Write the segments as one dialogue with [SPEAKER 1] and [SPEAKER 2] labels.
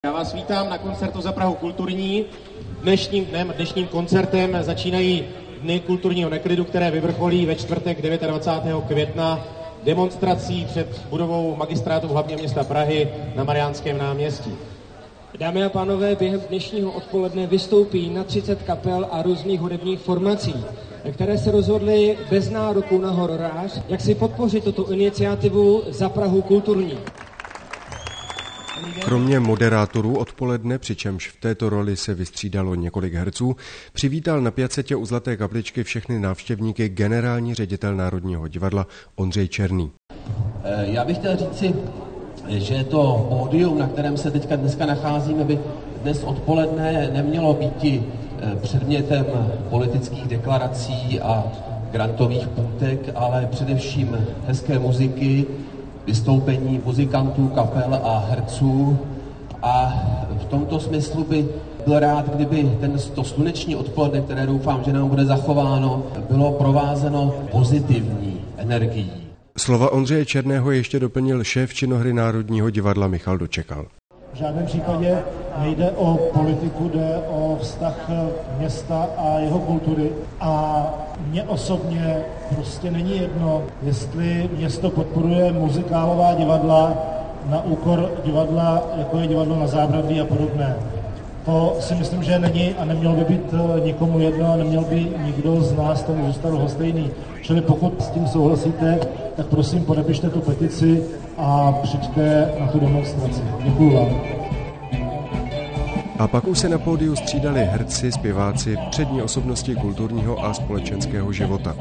[SPEAKER 1] Já vás vítám na koncertu za Prahu kulturní. Dnešním koncertem začínají Dny kulturního neklidu, které vyvrcholí ve čtvrtek 29. května demonstrací před budovou Magistrátu hlavního města Prahy na Mariánském náměstí.
[SPEAKER 2] Dámy a pánové, během dnešního odpoledne vystoupí na 30 kapel a různých hudebních formací, které se rozhodly bez nároku na honorář, jak si podpořit tuto iniciativu za Prahu kulturní.
[SPEAKER 3] Kromě moderátorů odpoledne, přičemž v této roli se vystřídalo několik herců, přivítal na Piacetě u Zlaté kapličky všechny návštěvníky generální ředitel Národního divadla Ondřej Černý.
[SPEAKER 4] Já bych chtěl říci, že to pódium, na kterém se dneska nacházíme, by dnes odpoledne nemělo být předmětem politických deklarací a grantových půtek, ale především hezké muziky, vystoupení muzikantů, kapel a herců. A v tomto smyslu by byl rád, kdyby to sluneční odpoledne, které doufám, že nám bude zachováno, bylo provázeno pozitivní energií.
[SPEAKER 3] Slova Ondřeje Černého ještě doplnil šéf činohry Národního divadla Michal Dočekal.
[SPEAKER 5] V žádném případě nejde o politiku, jde o vztah města a jeho kultury. A mně osobně prostě není jedno, jestli město podporuje muzikálová divadla na úkor divadla, jako je divadlo Na Zábradlí a podobné. To si myslím, že není a nemělo by být nikomu jedno a neměl by nikdo z nás tomu zůstat lhostejný. Čili pokud s tím souhlasíte, tak prosím podepište tu petici a přijďte na tu demonstraci. Děkuju vám.
[SPEAKER 3] A pak už se na pódiu střídali herci, zpěváci, přední osobnosti kulturního a společenského života.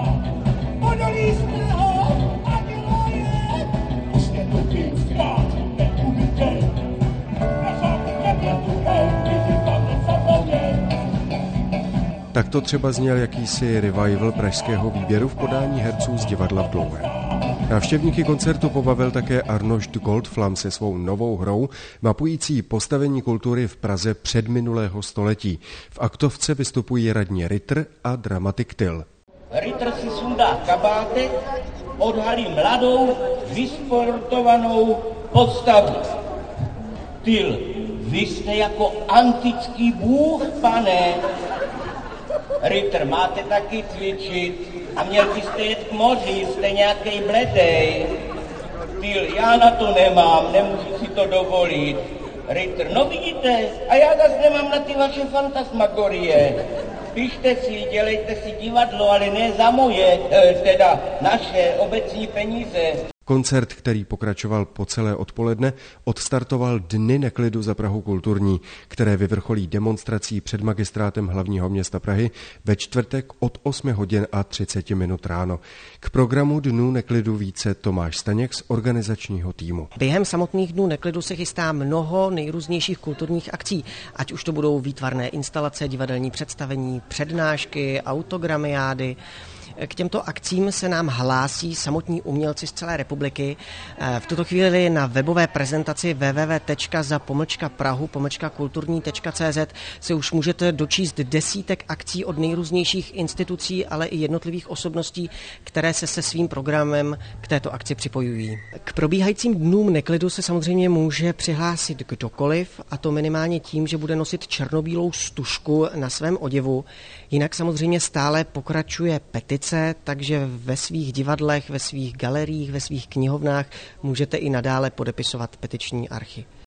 [SPEAKER 3] Takto třeba zněl jakýsi revival pražského výběru v podání herců z divadla v Dlouhé. Návštěvníky koncertu pobavil také Arnošt Goldflam se svou novou hrou, mapující postavení kultury v Praze předminulého století. V aktovce vystupují radní Ritter a dramatik Tyl.
[SPEAKER 6] Ritter si sundá kabátek, odhalí mladou, vysportovanou postavu. Tyl, vy jste jako antický bůh, pane. Ritter, máte taky cvičit a měl byste jet k moři, jste nějakej bledej. Tyl, já na to nemám, nemůžu si to dovolit. Ritter, no vidíte, a já zase nemám na ty vaše fantasmagorie. Pište si, dělejte si divadlo, ale ne za moje, teda naše obecní peníze.
[SPEAKER 3] Koncert, který pokračoval po celé odpoledne, odstartoval Dny neklidu za Prahu kulturní, které vyvrcholí demonstrací před Magistrátem hlavního města Prahy ve čtvrtek od 8 hodin a 30 minut ráno. K programu Dnů neklidu více Tomáš Staněk z organizačního týmu.
[SPEAKER 7] Během samotných Dnů neklidu se chystá mnoho nejrůznějších kulturních akcí, ať už to budou výtvarné instalace, divadelní představení, přednášky, autogramiády. K těmto akcím se nám hlásí samotní umělci z celé republiky. V tuto chvíli na webové prezentaci www.prahu-kulturní.cz se už můžete dočíst desítek akcí od nejrůznějších institucí, ale i jednotlivých osobností, které se svým programem k této akci připojují. K probíhajícím Dnům neklidu se samozřejmě může přihlásit kdokoliv, a to minimálně tím, že bude nosit černobílou stužku na svém oděvu. Jinak samozřejmě stále pokračuje petice, takže ve svých divadlech, ve svých galeriích, ve svých knihovnách můžete i nadále podepisovat petiční archy.